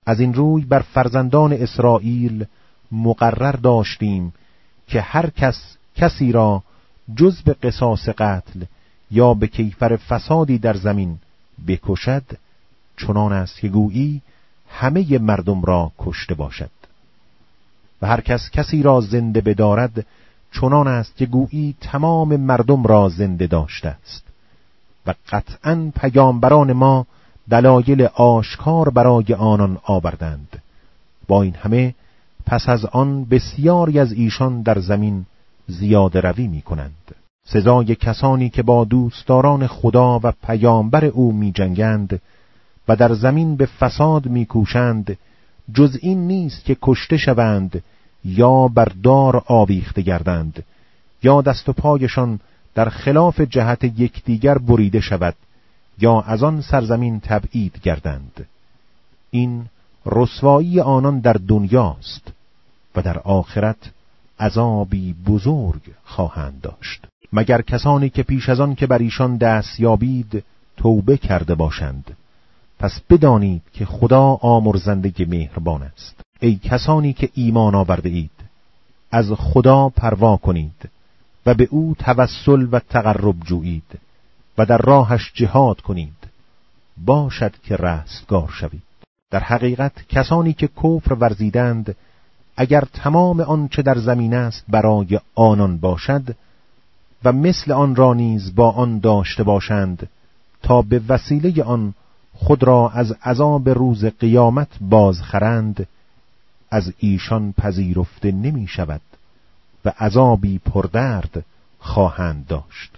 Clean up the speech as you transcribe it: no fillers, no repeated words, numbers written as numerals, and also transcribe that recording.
از این روی بر فرزندان اسرائیل مقرر داشتیم که هر کسی را جز به قصاص قتل یا به کیفر فسادی در زمین بکشد، چنان است که گویی همه مردم را کشته باشد. و هر کسی را زنده بدارد، چنان است که گویی تمام مردم را زنده داشته است. و قطعاً پیامبران ما دلایل آشکار برای آنان آوردند. با این همه پس از آن بسیاری از ایشان در زمین زیاده روی می کنند. سزای کسانی که با دوستداران خدا و پیامبر او می جنگند و در زمین به فساد می کوشند، جز این نیست که کشته شوند یا بر دار آویخته گردند یا دست و پایشان در خلاف جهت یکدیگر بریده شود یا از آن سرزمین تبعید گردند. این رسوایی آنان در دنیاست و در آخرت عذابی بزرگ خواهند داشت، مگر کسانی که پیش از آن که بر ایشان دست یابید توبه کرده باشند. پس بدانید که خدا آمرزنده مهربان است. ای کسانی که ایمان آورده اید، از خدا پروا کنید و به او توسل و تقرب جویید و در راهش جهاد کنید، باشد که رستگار شوید. در حقیقت کسانی که کفر ورزیدند، اگر تمام آنچه در زمین است برای آنان باشد و مثل آن را نیز با آن داشته باشند تا به وسیله آن خود را از عذاب روز قیامت بازخرند، از ایشان پذیرفته نمی شود و عذابی پردرد خواهند داشت.